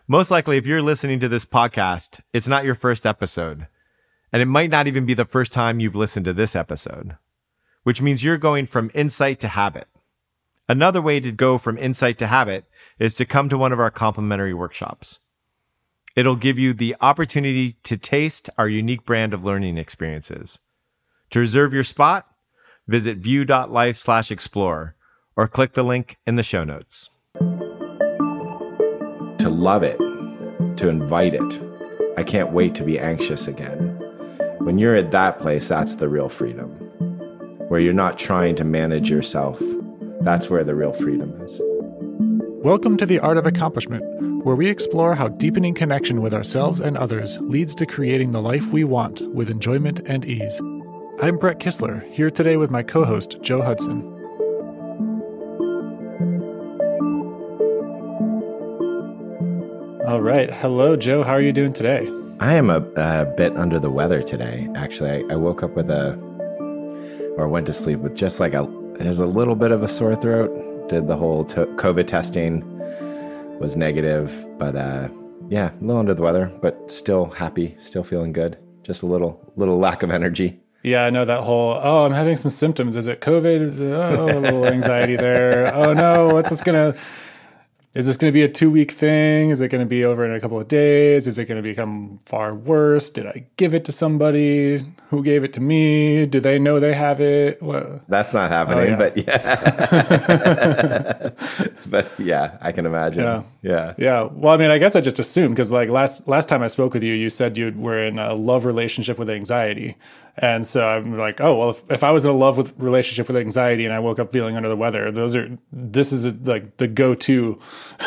Most likely, if you're listening to this podcast, it's not your first episode. And it might not even be the first time you've listened to this episode, which means you're going from insight to habit. Another way to go from insight to habit is to come to one of our complimentary workshops. It'll give you the opportunity to taste our unique brand of learning experiences. To reserve your spot, visit view.life/explore or click the link in the show notes. To love it, to invite it. I can't wait to be anxious again. When you're at that place, that's the real freedom. Where you're not trying to manage yourself. That's where the real freedom is. Welcome to The Art of Accomplishment, where we explore how deepening connection with ourselves and others leads to creating the life we want with enjoyment and ease. I'm Brett Kistler, here today with my co-host, Joe Hudson. All right. Hello, Joe. How are you doing today? I am a bit under the weather today. Actually, I woke up with went to sleep with just like there's a little bit of a sore throat. Did the whole COVID testing, was negative, but yeah, a little under the weather, but still happy, still feeling good. Just a little lack of energy. Yeah, I know that whole, I'm having some symptoms. Is it COVID? Oh, a little anxiety there. Oh no, is this going to be a 2-week thing? Is it going to be over in a couple of days? Is it going to become far worse? Did I give it to somebody? Who gave it to me? Do they know they have it? What? That's not happening, but yeah. But yeah, I can imagine. Yeah. Well, I mean, I guess I just assumed because like last time I spoke with you, you said you were in a love relationship with anxiety. And so I'm like, oh, well, if I was in a relationship with anxiety and I woke up feeling under the weather, this is like the go-to.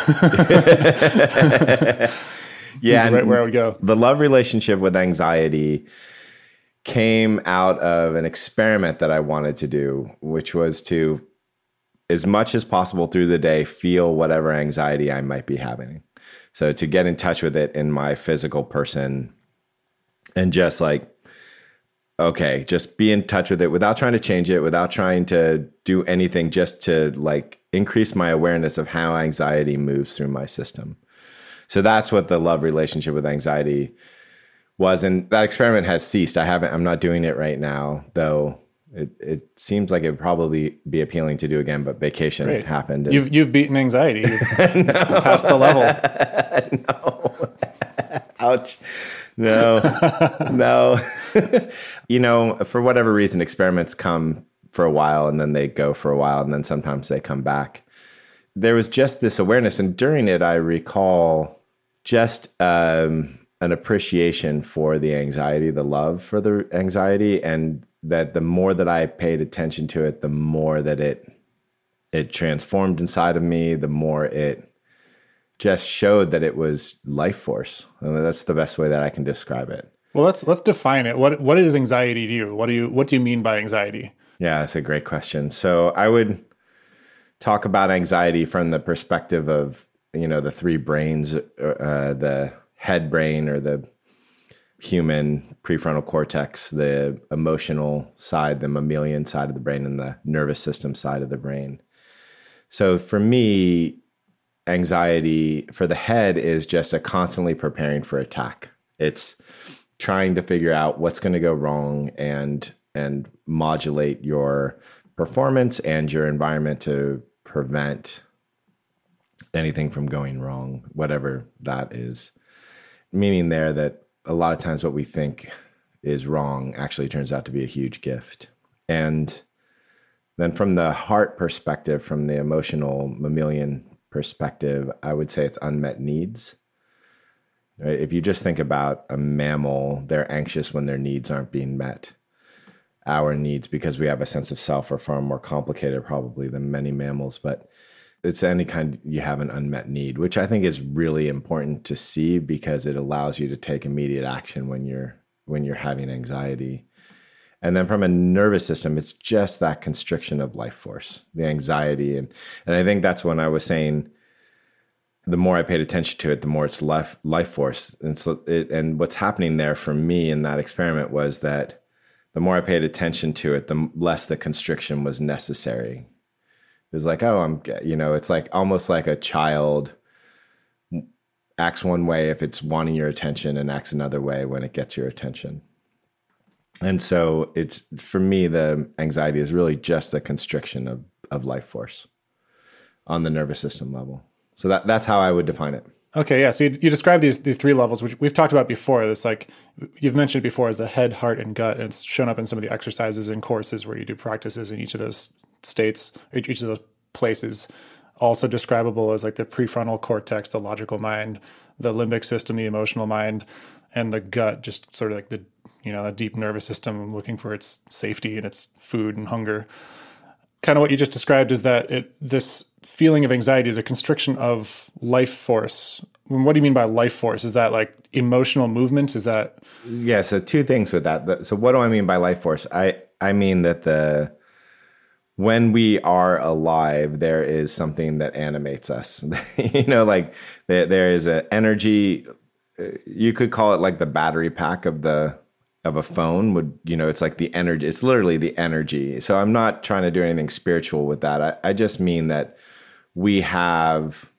Yeah. Right where I would go. The love relationship with anxiety came out of an experiment that I wanted to do, which was to, as much as possible through the day, feel whatever anxiety I might be having. So to get in touch with it in my physical person and just like, okay, just be in touch with it without trying to change it, without trying to do anything, just to like increase my awareness of how anxiety moves through my system. So that's what the love relationship with anxiety was. And that experiment has ceased. I'm not doing it right now, though it seems like it would probably be appealing to do again, but vacation happened. And you've beaten anxiety. You've passed the level. No. Ouch. No. For whatever reason, experiments come for a while and then they go for a while and then sometimes they come back. There was just this awareness. And during it, I recall just an appreciation for the anxiety, the love for the anxiety, and that the more that I paid attention to it, the more that it transformed inside of me, the more it just showed that it was life force. And that's the best way that I can describe it. Well, let's define it. What is anxiety to you? What do you mean by anxiety? Yeah, that's a great question. So I would talk about anxiety from the perspective of, the three brains, the head brain or the human prefrontal cortex, the emotional side, the mammalian side of the brain, and the nervous system side of the brain. So for me, anxiety for the head is just a constantly preparing for attack. It's trying to figure out what's going to go wrong and modulate your performance and your environment to prevent anything from going wrong, whatever that is. Meaning there that a lot of times what we think is wrong actually turns out to be a huge gift. And then from the heart perspective, from the emotional mammalian perspective, I would say it's unmet needs. Right? If you just think about a mammal, they're anxious when their needs aren't being met. Our needs, because we have a sense of self, are far more complicated probably than many mammals, but it's any kind you have an unmet need, which I think is really important to see because it allows you to take immediate action when you're having anxiety. And then from a nervous system, it's just that constriction of life force, the anxiety. And I think that's when I was saying, the more I paid attention to it, the more it's life force. And what's happening there for me in that experiment was that the more I paid attention to it, the less the constriction was necessary. It was like, it's like almost like a child acts one way if it's wanting your attention and acts another way when it gets your attention. And so it's, for me, the anxiety is really just the constriction of life force on the nervous system level. So that's how I would define it. Okay, yeah. So you described these three levels, which we've talked about before. This, like you've mentioned before, as the head, heart, and gut. And it's shown up in some of the exercises and courses where you do practices in each of those states, each of those places. Also describable as like the prefrontal cortex, the logical mind, the limbic system, the emotional mind, and the gut, just sort of like the a deep nervous system looking for its safety and its food and hunger. Kind of what you just described is that this feeling of anxiety is a constriction of life force. What do you mean by life force? Is that like emotional movement? Is that? Yeah. So two things with that. So what do I mean by life force? I mean that when we are alive, there is something that animates us. Like there is an energy. You could call it like the battery pack of a phone would, it's like the energy, it's literally the energy. So I'm not trying to do anything spiritual with that. I just mean that we have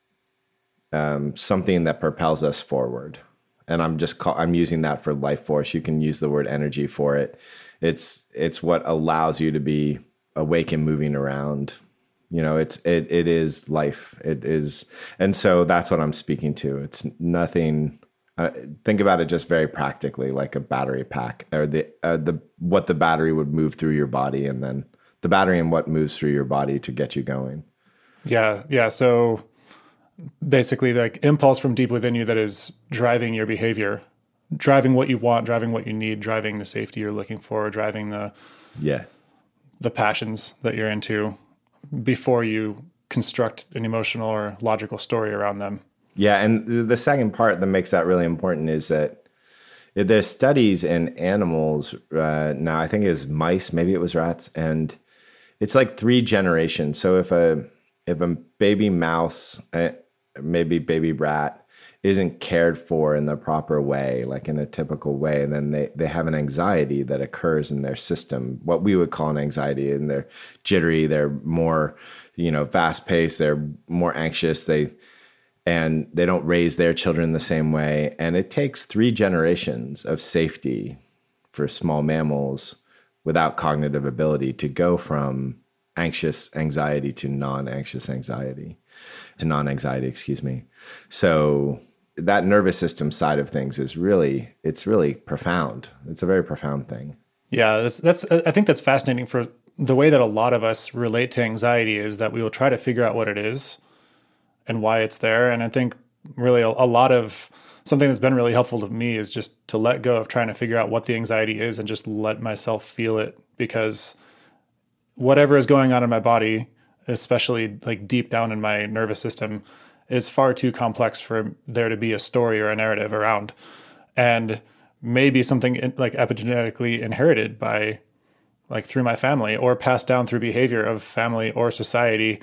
something that propels us forward. And I'm using that for life force. You can use the word energy for it. It's what allows you to be awake and moving around. It is life. It is. And so that's what I'm speaking to. It's nothing. Think about it just very practically, like a battery pack, or what the battery would move through your body, and then the battery and what moves through your body to get you going. Yeah. So basically, like impulse from deep within you that is driving your behavior, driving what you want, driving what you need, driving the safety you're looking for, driving the passions that you're into before you construct an emotional or logical story around them. Yeah, and the second part that makes that really important is that there's studies in animals. Now, I think it was mice, maybe it was rats, and it's like 3 generations. So if a baby mouse, maybe baby rat, isn't cared for in the proper way, like in a typical way, and then they have an anxiety that occurs in their system, what we would call an anxiety, and they're jittery, they're more, fast paced, they're more anxious, and they don't raise their children the same way. And it takes 3 generations of safety for small mammals without cognitive ability to go from anxious anxiety to non-anxiety, excuse me. So that nervous system side of things it's really profound. It's a very profound thing. Yeah, I think that's fascinating. For the way that a lot of us relate to anxiety is that we will try to figure out what it is and why it's there. And I think really a lot of something that's been really helpful to me is just to let go of trying to figure out what the anxiety is and just let myself feel it, because whatever is going on in my body, especially like deep down in my nervous system, is far too complex for there to be a story or a narrative around. And maybe something like epigenetically inherited by like through my family or passed down through behavior of family or society.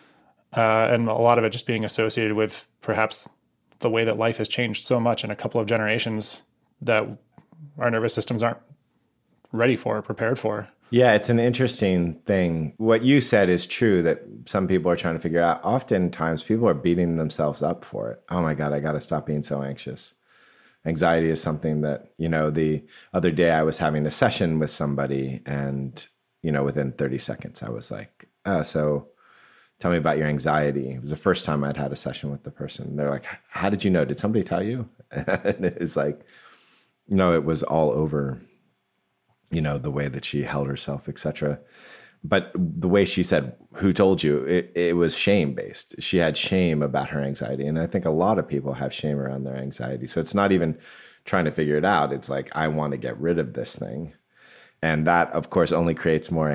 And a lot of it just being associated with perhaps the way that life has changed so much in a couple of generations that our nervous systems aren't ready for or prepared for. Yeah, it's an interesting thing. What you said is true, that some people are trying to figure out. Oftentimes people are beating themselves up for it. Oh my God, I got to stop being so anxious. Anxiety is something that, the other day I was having a session with somebody and, within 30 seconds I was like, so tell me about your anxiety. It was the first time I'd had a session with the person. They're like, how did you know? Did somebody tell you? And it was like, no, it was all over, the way that she held herself, etc. But the way she said, who told you? It was shame-based. She had shame about her anxiety. And I think a lot of people have shame around their anxiety. So it's not even trying to figure it out. It's like, I want to get rid of this thing. And that, of course, only creates more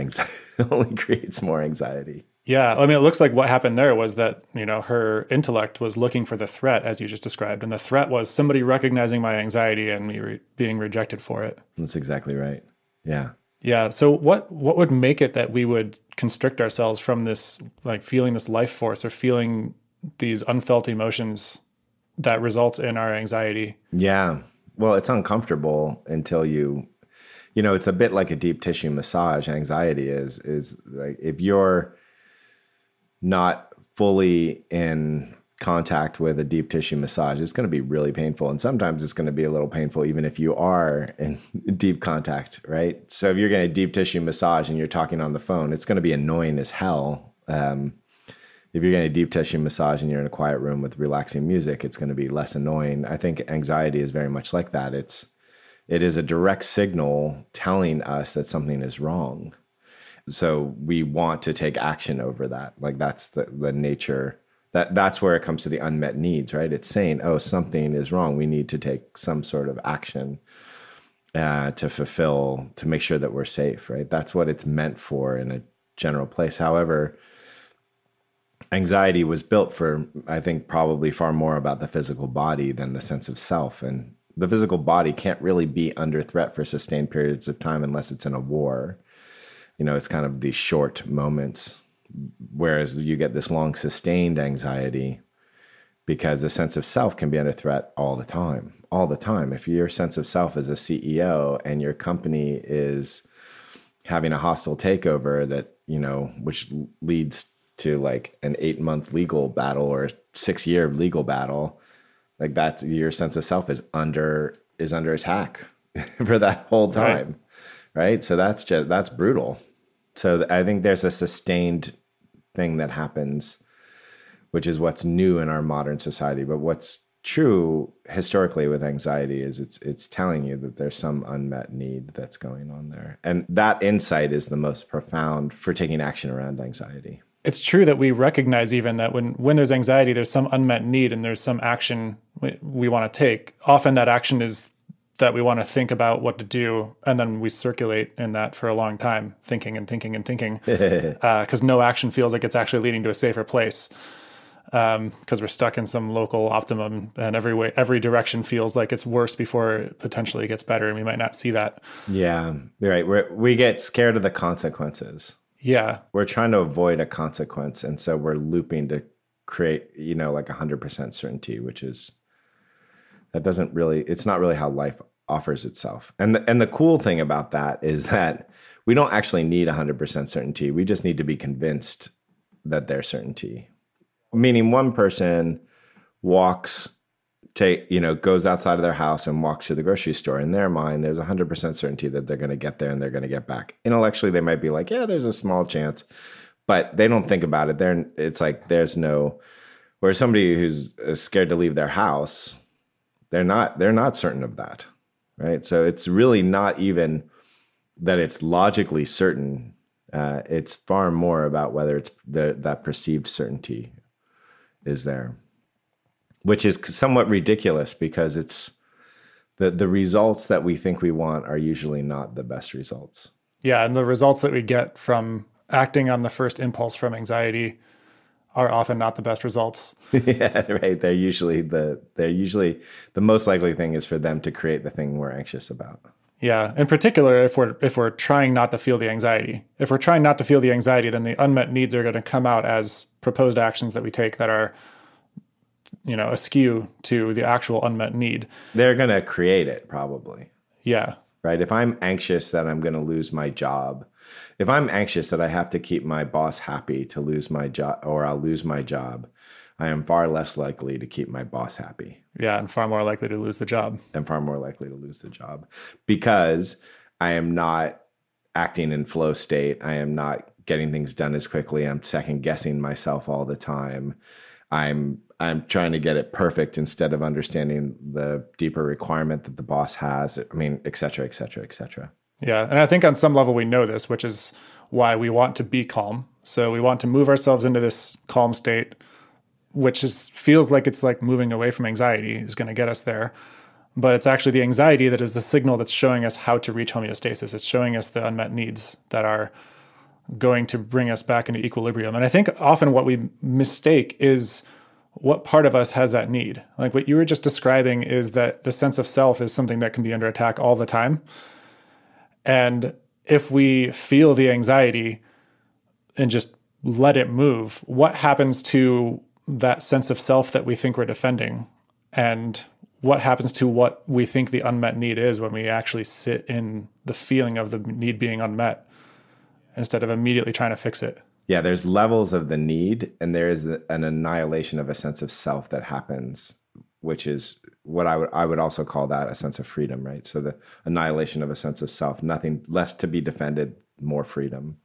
anxiety. Yeah. I mean, it looks like what happened there was that, her intellect was looking for the threat, as you just described. And the threat was somebody recognizing my anxiety and me being rejected for it. That's exactly right. Yeah. Yeah. So what would make it that we would constrict ourselves from this, like feeling this life force or feeling these unfelt emotions that results in our anxiety? Yeah. Well, it's uncomfortable until it's a bit like a deep tissue massage. Anxiety is like, if you're not fully in contact with a deep tissue massage, it's going to be really painful. And sometimes it's going to be a little painful, even if you are in deep contact, right? So if you're getting a deep tissue massage and you're talking on the phone, it's going to be annoying as hell. If you're getting a deep tissue massage and you're in a quiet room with relaxing music, it's going to be less annoying. I think anxiety is very much like that. It is a direct signal telling us that something is wrong. So we want to take action over that. Like that's the nature. That's where it comes to the unmet needs, right? It's saying, oh, something is wrong. We need to take some sort of action to make sure that we're safe, right? That's what it's meant for in a general place. However, anxiety was built for, I think, probably far more about the physical body than the sense of self. And the physical body can't really be under threat for sustained periods of time unless it's in a war. It's kind of these short moments. Whereas you get this long sustained anxiety because the sense of self can be under threat all the time. If your sense of self as a CEO and your company is having a hostile takeover that, which leads to like an 8-month legal battle or 6-year legal battle, like that's your sense of self is under attack for that whole time. Right. So that's brutal. So I think there's a sustained thing that happens, which is what's new in our modern society. But what's true historically with anxiety is it's telling you that there's some unmet need that's going on there. And that insight is the most profound for taking action around anxiety. It's true that we recognize even that when there's anxiety, there's some unmet need and there's some action we want to take. Often that action is that we want to think about what to do, and then we circulate in that for a long time, thinking and thinking and thinking, because no action feels like it's actually leading to a safer place, because we're stuck in some local optimum, and every direction feels like it's worse before it potentially gets better, and we might not see that. Yeah, you're right. We get scared of the consequences. Yeah. We're trying to avoid a consequence, and so we're looping to create, like 100% certainty, which is... it's not really how life offers itself. And the cool thing about that is that we don't actually need 100% certainty. We just need to be convinced that there's certainty. Meaning one person goes outside of their house and walks to the grocery store. In their mind, there's 100% certainty that they're going to get there and they're going to get back. Intellectually, they might be like, yeah, there's a small chance, but they don't think about it. It's like there's no... Whereas somebody who's scared to leave their house... They're not certain of that, right? So it's really not even that it's logically certain. It's far more about whether it's that perceived certainty is there, which is somewhat ridiculous because it's the results that we think we want are usually not the best results. Yeah, and the results that we get from acting on the first impulse from anxiety are often not the best results. Yeah, right. They're usually the most likely thing is for them to create the thing we're anxious about. Yeah, in particular, if we're trying not to feel the anxiety. If we're trying not to feel the anxiety, then the unmet needs are going to come out as proposed actions that we take that are, askew to the actual unmet need. They're going to create it probably. Yeah. Right. If I'm anxious that I'm going to lose my job, if I'm anxious that I have to keep my boss happy to lose my job or I'll lose my job, I am far less likely to keep my boss happy. Yeah, and far more likely to lose the job. Because I am not acting in flow state. I am not getting things done as quickly. I'm second guessing myself all the time. I'm trying to get it perfect instead of understanding the deeper requirement that the boss has. I mean, et cetera, et cetera, et cetera. Yeah, and I think on some level we know this, which is why we want to be calm. So we want to move ourselves into this calm state, which feels like it's like moving away from anxiety is going to get us there. But it's actually the anxiety that is the signal that's showing us how to reach homeostasis. It's showing us the unmet needs that are going to bring us back into equilibrium. And I think often what we mistake is what part of us has that need. Like what you were just describing is that the sense of self is something that can be under attack all the time. And if we feel the anxiety and just let it move, what happens to that sense of self that we think we're defending? And what happens to what we think the unmet need is when we actually sit in the feeling of the need being unmet instead of immediately trying to fix it? Yeah, there's levels of the need, and there is an annihilation of a sense of self that happens, which is what I would also call that a sense of freedom, right? So the annihilation of a sense of self, nothing less to be defended, more freedom.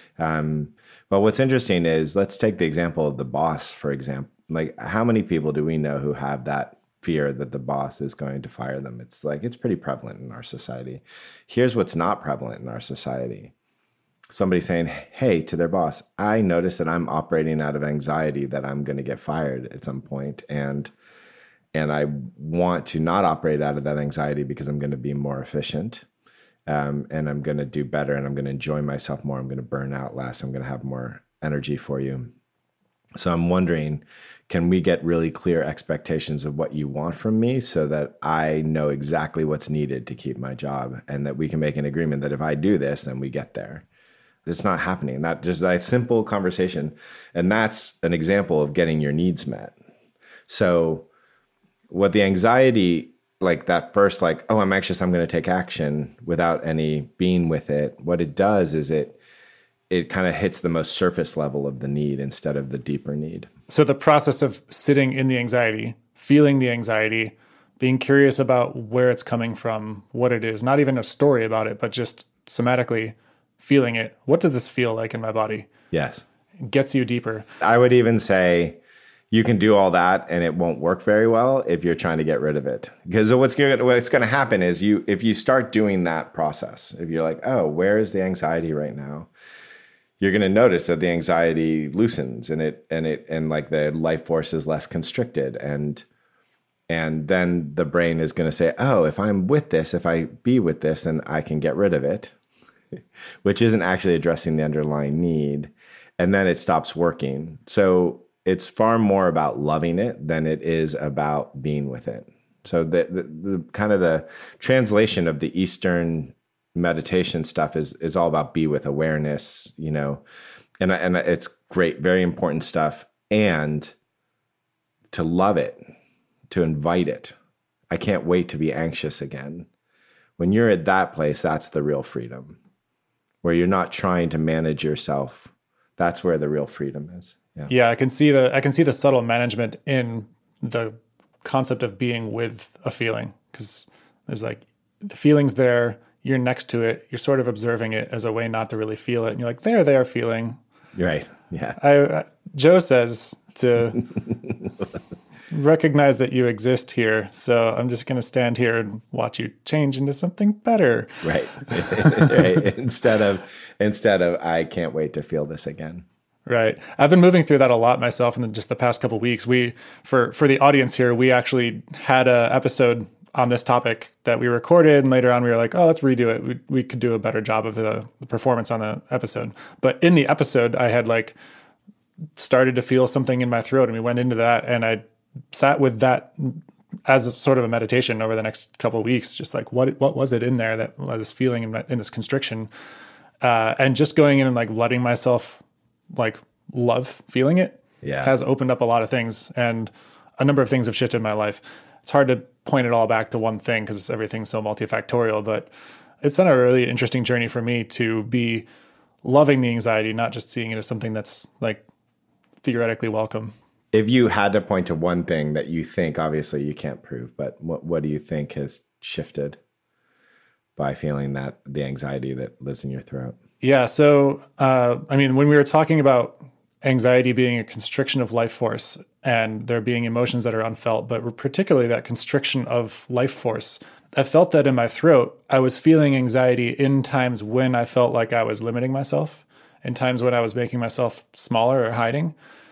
But what's interesting is, let's take the example of the boss, for example. Like, how many people do we know who have that fear that the boss is going to fire them? It's like, it's pretty prevalent in our society. Here's what's not prevalent in our society. Somebody saying, hey, to their boss, I notice that I'm operating out of anxiety that I'm going to get fired at some point, and I want to not operate out of that anxiety because I'm going to be more efficient, and I'm going to do better, and I'm going to enjoy myself more. I'm going to burn out less. I'm going to have more energy for you. So I'm wondering, can we get really clear expectations of what you want from me so that I know exactly what's needed to keep my job, and that we can make an agreement that if I do this, then we get there. It's not happening. That just that simple conversation. And that's an example of getting your needs met. So what the anxiety, like that first, like, oh, I'm anxious, I'm going to take action without any being with it. What it does is it kind of hits the most surface level of the need instead of the deeper need. So the process of sitting in the anxiety, feeling the anxiety, being curious about where it's coming from, what it is, not even a story about it, but just somatically feeling it. What does this feel like in my body? Yes. It gets you deeper. I would even say you can do all that and it won't work very well if you're trying to get rid of it. Because what's going to happen is if you start doing that process, if you're like, oh, where is the anxiety right now? You're going to notice that the anxiety loosens and like the life force is less constricted. And then the brain is going to say, oh, if I'm with this, if I be with this, then I can get rid of it, which isn't actually addressing the underlying need. And then it stops working. So it's far more about loving it than it is about being with it. So the kind of the translation of the Eastern meditation stuff is all about be with awareness, and it's great, very important stuff. And to love it, to invite it. I can't wait to be anxious again. When you're at that place, that's the real freedom, where you're not trying to manage yourself. That's where the real freedom is. Yeah, I can see the subtle management in the concept of being with a feeling, because there's like the feeling's there, you're next to it, you're sort of observing it as a way not to really feel it, and you're like, there they are feeling. Right. Yeah. Joe says to recognize that you exist here, so I'm just going to stand here and watch you change into something better. Right. Right. Instead of I can't wait to feel this again. Right. I've been moving through that a lot myself in just the past couple of weeks. For the audience here, we actually had an episode on this topic that we recorded, and later on we were like, oh, let's redo it. We could do a better job of the performance on the episode. But in the episode, I had like started to feel something in my throat, and we went into that, and I sat with that as a sort of a meditation over the next couple of weeks, just like what was it in there that I was feeling in this constriction, and just going in and like letting myself like love feeling it has opened up a lot of things, and a number of things have shifted in my life. It's hard to point it all back to one thing because everything's so multifactorial, but it's been a really interesting journey for me to be loving the anxiety, not just seeing it as something that's like theoretically welcome. If you had to point to one thing that you think, obviously you can't prove, but what do you think has shifted by feeling that the anxiety that lives in your throat? Yeah. So, when we were talking about anxiety being a constriction of life force and there being emotions that are unfelt, but particularly that constriction of life force, I felt that in my throat. I was feeling anxiety in times when I felt like I was limiting myself, in times when I was making myself smaller or hiding.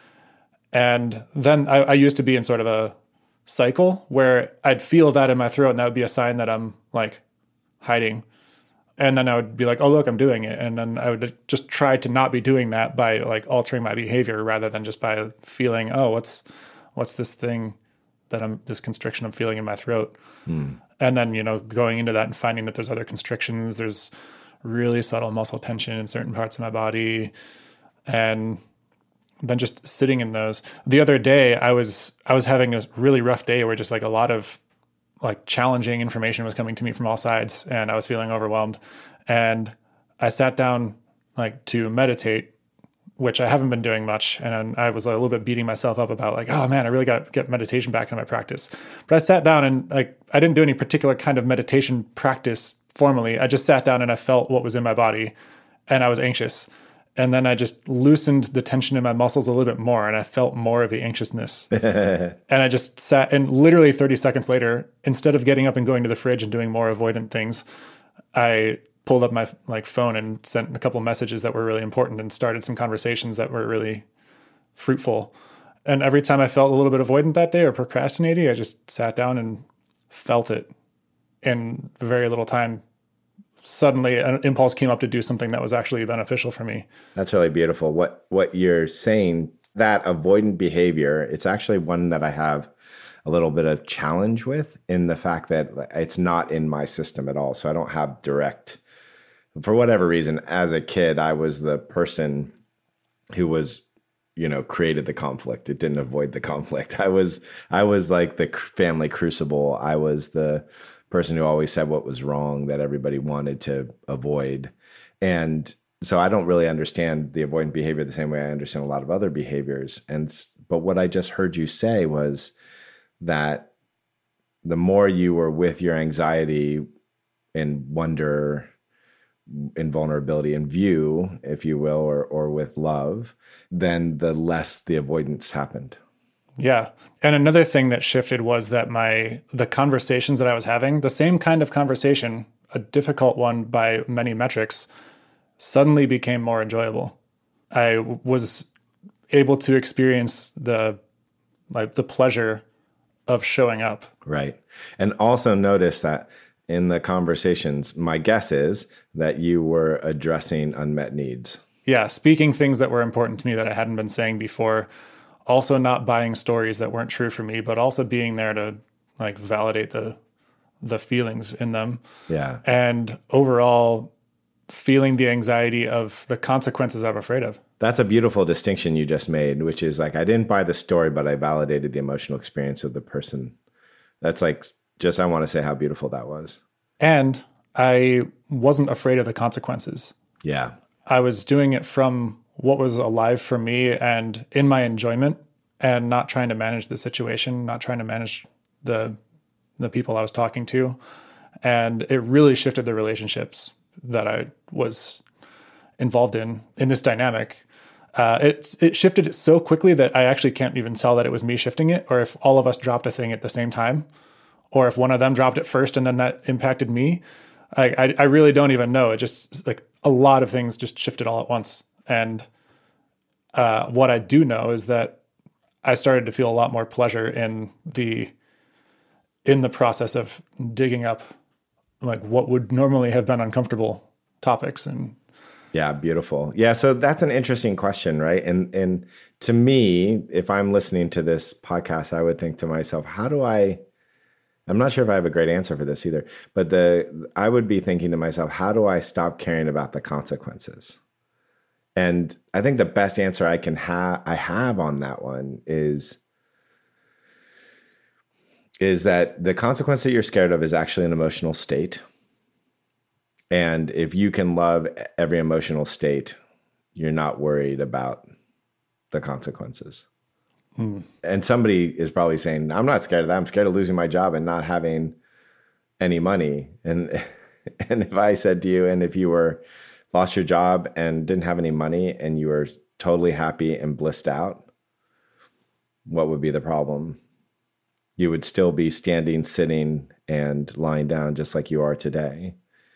And then I used to be in sort of a cycle where I'd feel that in my throat, and that would be a sign that I'm like hiding. And then I would be like, oh, look, I'm doing it. And then I would just try to not be doing that by like altering my behavior rather than just by feeling, oh, what's this thing this constriction I'm feeling in my throat. And then, going into that and finding that there's other constrictions, there's really subtle muscle tension in certain parts of my body. And then just sitting in those. The other day, I was having a really rough day where just like a lot of like challenging information was coming to me from all sides, and I was feeling overwhelmed. And I sat down like to meditate, which I haven't been doing much. And I was a little bit beating myself up about like, oh man, I really got to get meditation back in my practice. But I sat down and like, I didn't do any particular kind of meditation practice formally. I just sat down and I felt what was in my body and I was anxious. And then I just loosened the tension in my muscles a little bit more and I felt more of the anxiousness. And I just sat, and literally 30 seconds later, instead of getting up and going to the fridge and doing more avoidant things, I pulled up my phone and sent a couple of messages that were really important and started some conversations that were really fruitful. And every time I felt a little bit avoidant that day or procrastinating, I just sat down and felt it in very little time. Suddenly an impulse came up to do something that was actually beneficial for me. That's really beautiful. What you're saying, that avoidant behavior, it's actually one that I have a little bit of challenge with, in the fact that it's not in my system at all. So I don't have direct, for whatever reason, as a kid, I was the person who was, created the conflict. It didn't avoid the conflict. I was like the family crucible. I was the person who always said what was wrong that everybody wanted to avoid. And so I don't really understand the avoidant behavior the same way I understand a lot of other behaviors. But what I just heard you say was that the more you were with your anxiety in wonder, in vulnerability, in view, if you will, or with love, then the less the avoidance happened. Yeah. And another thing that shifted was that the conversations that I was having, the same kind of conversation, a difficult one by many metrics, suddenly became more enjoyable. I was able to experience the pleasure of showing up. Right. And also notice that in the conversations, my guess is that you were addressing unmet needs. Yeah, speaking things that were important to me that I hadn't been saying before. Also not buying stories that weren't true for me, but also being there to like validate the feelings in them. Yeah. And overall feeling the anxiety of the consequences I'm afraid of. That's a beautiful distinction you just made, which is like, I didn't buy the story, but I validated the emotional experience of the person. That's like, just, I want to say how beautiful that was. And I wasn't afraid of the consequences. Yeah. I was doing it from what was alive for me and in my enjoyment, and not trying to manage the situation, not trying to manage the people I was talking to. And it really shifted the relationships that I was involved in this dynamic. It shifted it so quickly that I actually can't even tell that it was me shifting it, or if all of us dropped a thing at the same time, or if one of them dropped it first and then that impacted me. I really don't even know. It just, like, a lot of things just shifted all at once. And what I do know is that I started to feel a lot more pleasure in the process of digging up like what would normally have been uncomfortable topics. And yeah, beautiful. Yeah, so that's an interesting question, right? And to me, if I'm listening to this podcast, I would think to myself, I'm not sure if I have a great answer for this either, but I would be thinking to myself, how do I stop caring about the consequences? And I think the best answer I have on that one is that the consequence that you're scared of is actually an emotional state. And if you can love every emotional state, you're not worried about the consequences. And somebody is probably saying, I'm not scared of that. I'm scared of losing my job and not having any money. And if I said to you, and if you lost your job and didn't have any money and you were totally happy and blissed out, what would be the problem? You would still be standing, sitting, and lying down just like you are today.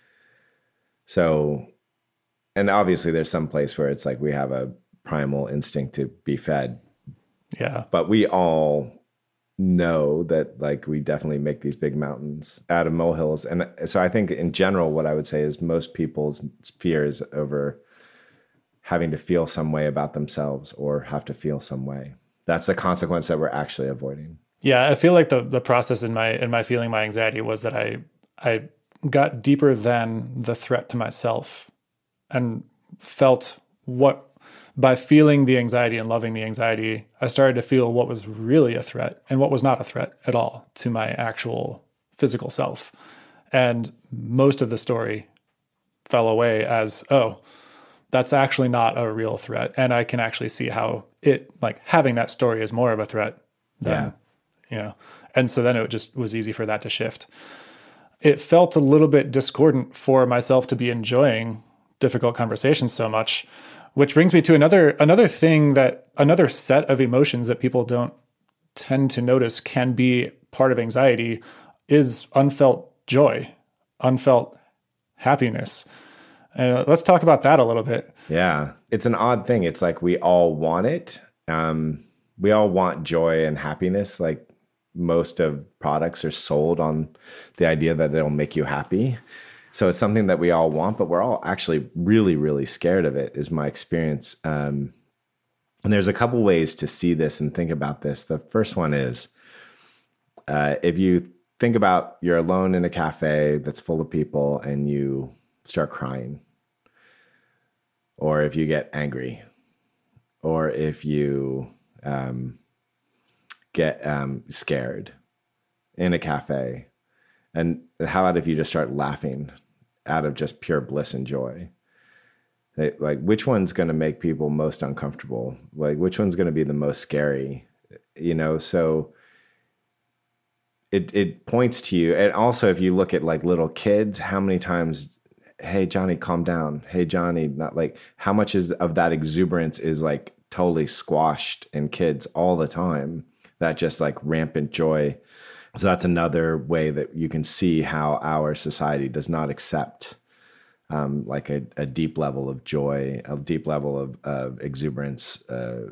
So, and obviously there's some place where it's like we have a primal instinct to be fed. yeah, But we all know that, like, we definitely make these big mountains out of molehills. And so I think in general, what I would say is most people's fears over having to feel some way about themselves or have to feel some way. That's the consequence that we're actually avoiding. Yeah, I feel like the process in my feeling my anxiety was that I got deeper than the threat to myself and felt what, by feeling the anxiety and loving the anxiety, I started to feel what was really a threat and what was not a threat at all to my actual physical self. And most of the story fell away as, oh, that's actually not a real threat. And I can actually see how it, like, having that story is more of a threat than, and so then it just was easy for that to shift. It felt a little bit discordant for myself to be enjoying difficult conversations so much, which brings me to another thing, that another set of emotions that people don't tend to notice can be part of anxiety is unfelt joy, unfelt happiness. And let's talk about that a little bit. Yeah. It's an odd thing. It's like we all want it. We all want joy and happiness. Like most of products are sold on the idea that it'll make you happy. So it's something that we all want, but we're all actually really, really scared of it, is my experience. And there's a couple ways to see this and think about this. The first one is if you think about you're alone in a cafe that's full of people and you start crying, or if you get angry, or if you get scared in a cafe. And how about if you just start laughing out of just pure bliss and joy? Like, which one's going to make people most uncomfortable? Like, which one's going to be the most scary? So it points to you. And also, if you look at like little kids, how many times, hey, Johnny, calm down. Hey, Johnny, not like, how much of that exuberance is like totally squashed in kids all the time? That just like rampant joy. So that's another way that you can see how our society does not accept like a deep level of joy, a deep level of exuberance.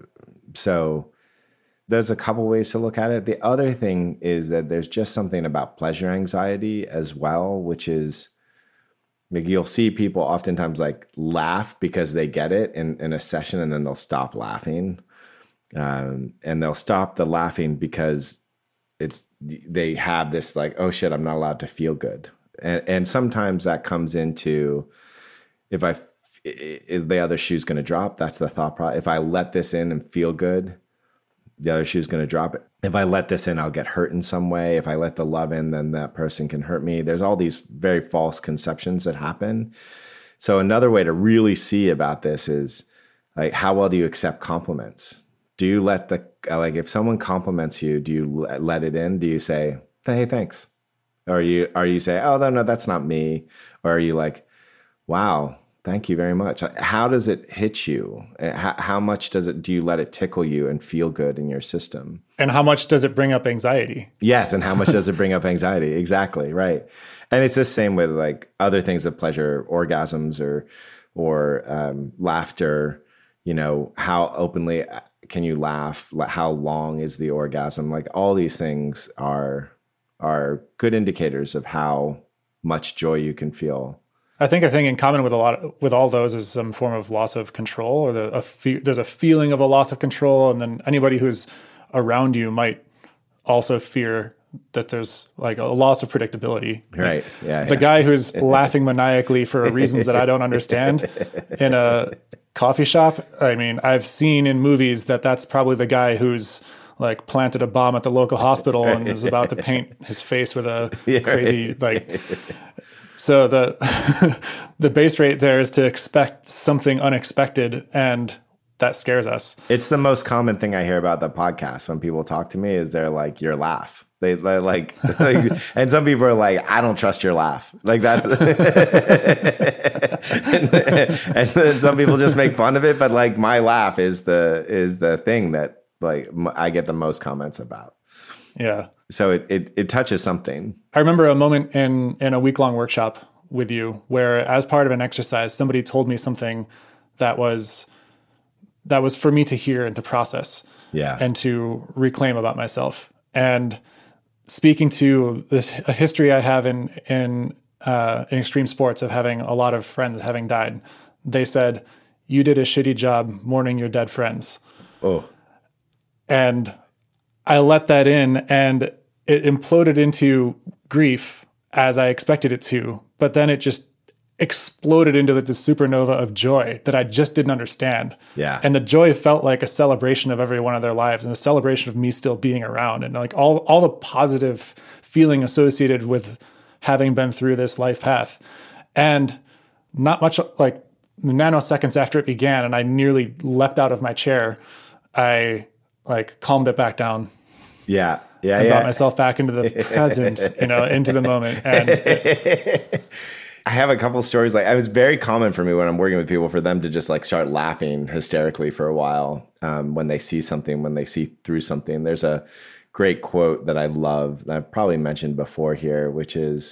So there's a couple ways to look at it. The other thing is that there's just something about pleasure anxiety as well, which is like you'll see people oftentimes like laugh because they get it in a session, and then they'll stop laughing. And they'll stop the laughing because they have this like, oh shit, I'm not allowed to feel good. And sometimes that comes into, if the other shoe's going to drop, that's the thought process. If I let this in and feel good, the other shoe's going to drop it. If I let this in, I'll get hurt in some way. If I let the love in, then that person can hurt me. There's all these very false conceptions that happen. So another way to really see about this is like, how well do you accept compliments? Do you let like if someone compliments you, do you let it in? Do you say, hey, thanks? Or you say, oh, no, that's not me? Or are you like, wow, thank you very much? How does it hit you? How much do you let it tickle you and feel good in your system? And how much does it bring up anxiety? Yes, and how much does it bring up anxiety? Exactly, right. And it's the same with like other things of pleasure, orgasms or laughter. How openly can you laugh? How long is the orgasm? Like all these things are good indicators of how much joy you can feel. I think a thing in common with all those is some form of loss of control, or there's a feeling of a loss of control, and then anybody who's around you might also fear that there's like a loss of predictability. Right. Yeah. The guy who's laughing maniacally for reasons that I don't understand in a coffee shop. I mean, I've seen in movies that's probably the guy who's like planted a bomb at the local hospital and is about to paint his face with a crazy like. So the base rate there is to expect something unexpected, and that scares us. It's the most common thing I hear about the podcast when people talk to me is they're like, your laugh. They're like, and some people are like, I don't trust your laugh. Like that's, and then some people just make fun of it. But like my laugh is the thing that like I get the most comments about. Yeah. So it touches something. I remember a moment in a week-long workshop with you where, as part of an exercise, somebody told me something that was for me to hear and to process, and to reclaim about myself. And speaking to a history I have in extreme sports of having a lot of friends having died, they said, "You did a shitty job mourning your dead friends." Oh, and I let that in, and it imploded into grief as I expected it to. But then it just exploded into the supernova of joy that I just didn't understand. Yeah. And the joy felt like a celebration of every one of their lives, and a celebration of me still being around, and like all the positive feeling associated with having been through this life path. And not much, like nanoseconds after it began and I nearly leapt out of my chair, I like calmed it back down. Yeah. And brought myself back into the present, into the moment. And I have a couple stories. Like, it was very common for me when I'm working with people for them to just like start laughing hysterically for a while when they see something, when they see through something. There's a great quote that I love that I've probably mentioned before here, which is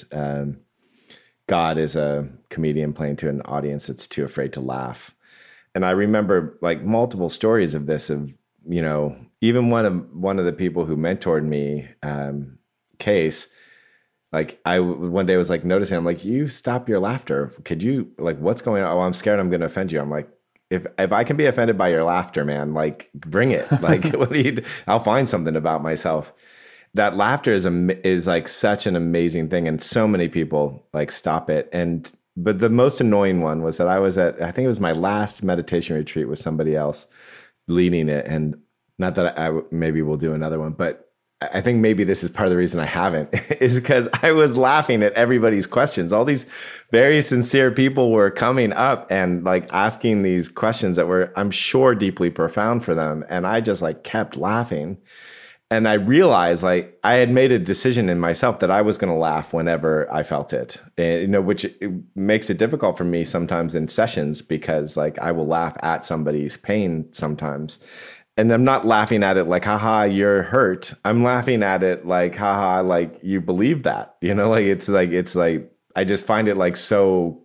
God is a comedian playing to an audience that's too afraid to laugh. And I remember like multiple stories of this, of, even one of the people who mentored me, Case, like I one day was like noticing, I'm like, you stop your laughter. Could you, like, what's going on? Oh, I'm scared I'm going to offend you. I'm like, if I can be offended by your laughter, man, like bring it. Like, what do you, I'll find something about myself. That laughter is like such an amazing thing. And so many people like stop it. But the most annoying one was that I think it was my last meditation retreat with somebody else leading it. And not that I maybe we'll do another one, but I think maybe this is part of the reason I haven't, is because I was laughing at everybody's questions. All these very sincere people were coming up and like asking these questions that were, I'm sure, deeply profound for them. And I just like kept laughing. And I realized like I had made a decision in myself that I was going to laugh whenever I felt it, which makes it difficult for me sometimes in sessions, because like I will laugh at somebody's pain sometimes. And I'm not laughing at it like, haha, you're hurt. I'm laughing at it like, haha, like you believe that, it's like, I just find it like so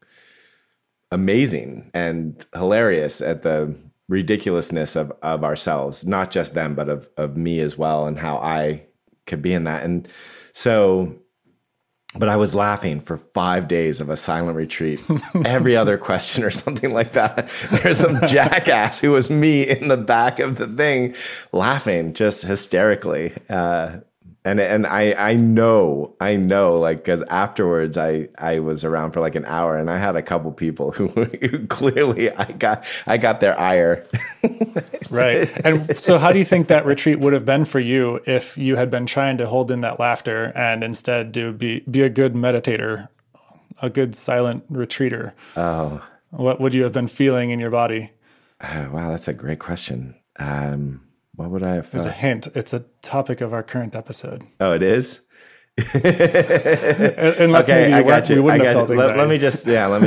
amazing and hilarious at the ridiculousness of ourselves, not just them, but of me as well, and how I could be in that. And so, but I was laughing for 5 days of a silent retreat, every other question or something like that. There's some jackass who was me in the back of the thing laughing just hysterically. And I know, like, because afterwards I was around for like an hour, and I had a couple people who clearly I got their ire. Right. And so how do you think that retreat would have been for you if you had been trying to hold in that laughter and instead be a good meditator, a good silent retreater? Oh, what would you have been feeling in your body? Wow, that's a great question. What would I have felt? There's a hint. It's a topic of our current episode. Oh, it is? Unless okay, maybe I got you. We wouldn't have felt anxiety. Let me just.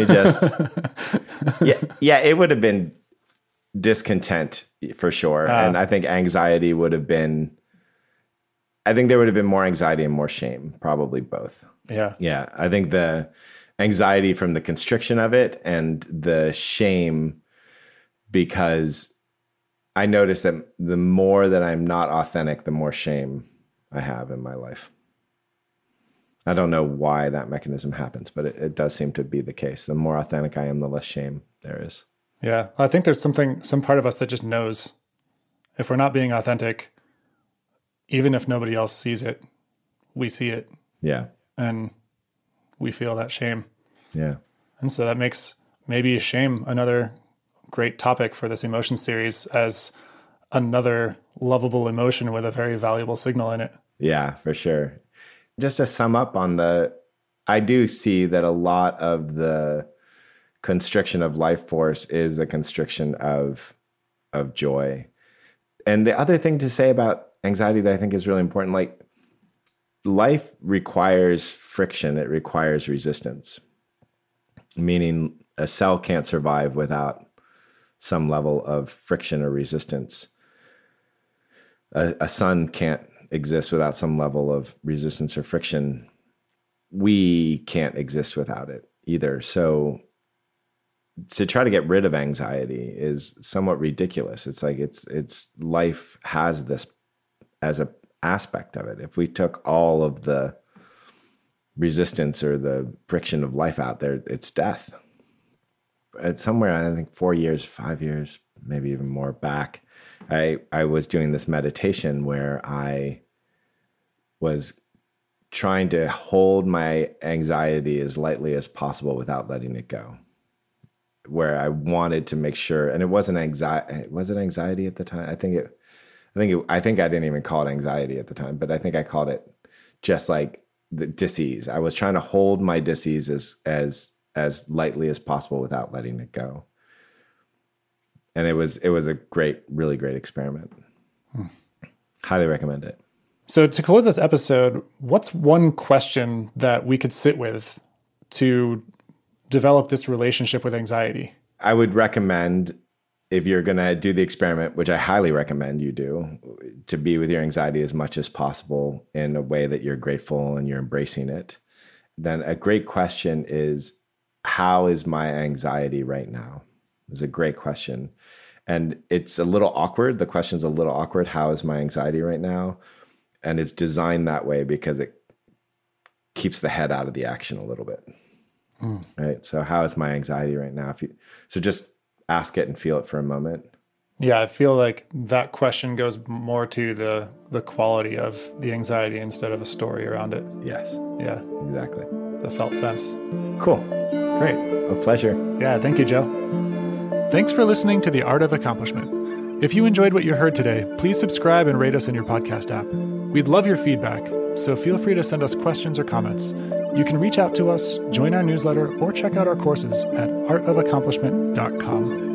Yeah, it would have been discontent for sure. And I think anxiety would have been, I think there would have been more anxiety and more shame, probably both. Yeah. Yeah. I think the anxiety from the constriction of it, and the shame because I notice that the more that I'm not authentic, the more shame I have in my life. I don't know why that mechanism happens, but it does seem to be the case. The more authentic I am, the less shame there is. Yeah. I think there's some part of us that just knows if we're not being authentic, even if nobody else sees it, we see it. Yeah. And we feel that shame. Yeah. And so that makes maybe shame another great topic for this emotion series, as another lovable emotion with a very valuable signal in it. Yeah, for sure. Just to sum up on I do see that a lot of the constriction of life force is a constriction of joy. And the other thing to say about anxiety that I think is really important, like, life requires friction. It requires resistance, meaning a cell can't survive without some level of friction or resistance. A sun can't exist without some level of resistance or friction. We can't exist without it either. So to try to get rid of anxiety is somewhat ridiculous. It's like it's life has this as a aspect of it. If we took all of the resistance or the friction of life out there, it's death. It's somewhere, I think 4 years, 5 years, maybe even more back, I was doing this meditation where I was trying to hold my anxiety as lightly as possible without letting it go. Where I wanted to make sure, and it wasn't anxiety. Was it anxiety at the time? I think I didn't even call it anxiety at the time, but I think I called it just like the dis-ease. I was trying to hold my dis-ease as as lightly as possible without letting it go. And it was a really great experiment. Highly recommend it. So to close this episode, what's one question that we could sit with to develop this relationship with anxiety? I would recommend, if you're going to do the experiment, which I highly recommend you do, to be with your anxiety as much as possible in a way that you're grateful and you're embracing it. Then a great question is, how is my anxiety right now? It's a great question. And it's a little awkward. The question's a little awkward. How is my anxiety right now? And it's designed that way because it keeps the head out of the action a little bit. Right? So how is my anxiety right now? So just ask it and feel it for a moment. Yeah, I feel like that question goes more to the quality of the anxiety instead of a story around it. Yes. Yeah. Exactly. The felt sense. Cool. Great. A pleasure. Yeah, thank you, Joe. Thanks for listening to The Art of Accomplishment. If you enjoyed what you heard today, please subscribe and rate us in your podcast app. We'd love your feedback, so feel free to send us questions or comments. You can reach out to us, join our newsletter, or check out our courses at artofaccomplishment.com.